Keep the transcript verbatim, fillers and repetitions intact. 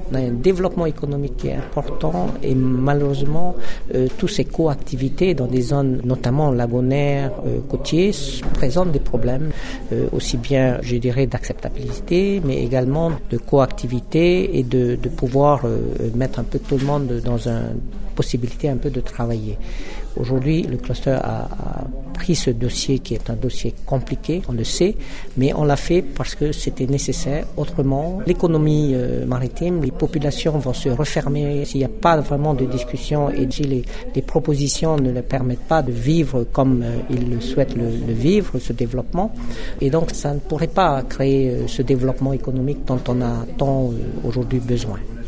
On a un développement économique qui est important et malheureusement, euh, toutes ces coactivités dans des zones, notamment lagonaires, euh, côtiers, présentent des problèmes, euh, aussi bien, je dirais, d'acceptabilité, mais également de coactivité et de, de pouvoir euh, mettre un peu tout le monde dans une possibilité un peu de travailler. Aujourd'hui, le cluster a, a pris ce dossier qui est un dossier compliqué, on le sait, mais on l'a fait parce que c'était nécessaire. Autrement, l'économie euh, maritime, les populations vont se refermer s'il n'y a pas vraiment de discussion et si les, les propositions ne leur permettent pas de vivre comme euh, ils le souhaitent le, le vivre, ce développement. Et donc, ça ne pourrait pas créer euh, ce développement économique dont on a tant euh, aujourd'hui besoin.